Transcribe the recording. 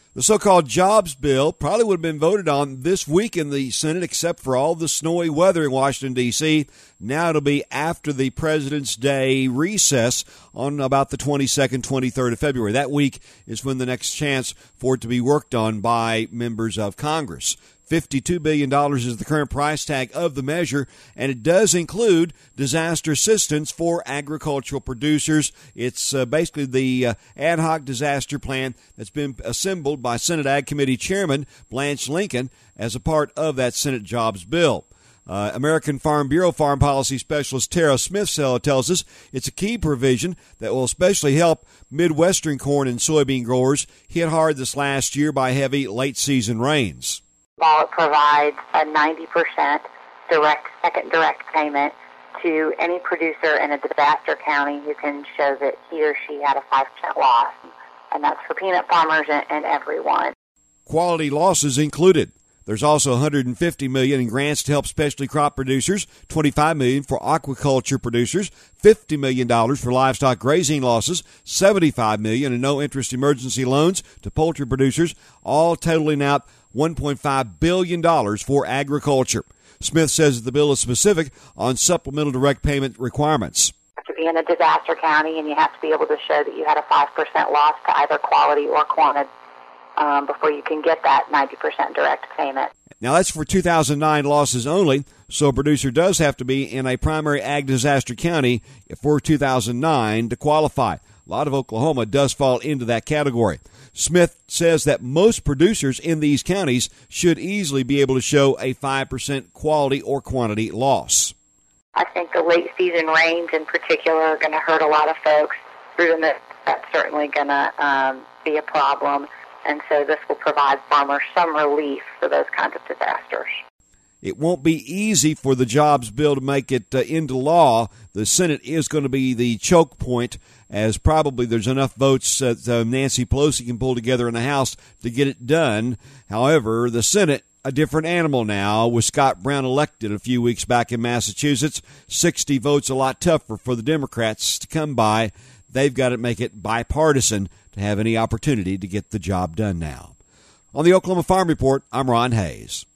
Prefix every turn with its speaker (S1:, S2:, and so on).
S1: The so-called jobs bill probably would have been voted on this week in the Senate, except for all the snowy weather in Washington, D.C. Now it'll be after the President's Day recess on about the 22nd, 23rd of February. That week is when the next chance for it to be worked on by members of Congress. $52 billion is the current price tag of the measure, and it does include disaster assistance for agricultural producers. It's basically the ad hoc disaster plan that's been assembled by Senate Ag Committee Chairman Blanche Lincoln as a part of that Senate jobs bill. American Farm Bureau Farm Policy Specialist Tara Smith tells us it's a key provision that will especially help Midwestern corn and soybean growers hit hard this last year by heavy late-season rains.
S2: While it provides a 90% second direct payment to any producer in a disaster county who can show that he or she had a 5% loss. And that's for peanut farmers and everyone.
S1: Quality losses included. There's also $150 million in grants to help specialty crop producers, $25 million for aquaculture producers, $50 million for livestock grazing losses, $75 million in no-interest emergency loans to poultry producers, all totaling out $1.5 billion for agriculture. Smith says that the bill is specific on supplemental direct payment requirements.
S2: You have to be in a disaster county, and you have to be able to show that you had a 5% loss to either quality or quantity before you can get that 90% direct payment.
S1: Now, that's for 2009 losses only, so a producer does have to be in a primary ag disaster county for 2009 to qualify. A lot of Oklahoma does fall into that category. Smith says that most producers in these counties should easily be able to show a 5% quality or quantity loss.
S2: I think the late season rains in particular are going to hurt a lot of folks. That's certainly going to be a problem. And so this will provide farmers some relief for those kinds of disasters.
S1: It won't be easy for the jobs bill to make it into law. The Senate is going to be the choke point, as probably there's enough votes that Nancy Pelosi can pull together in the House to get it done. However, the Senate, a different animal now, with Scott Brown elected a few weeks back in Massachusetts. 60 votes, a lot tougher for the Democrats to come by. They've got to make it bipartisan to have any opportunity to get the job done now. On the Oklahoma Farm Report, I'm Ron Hayes.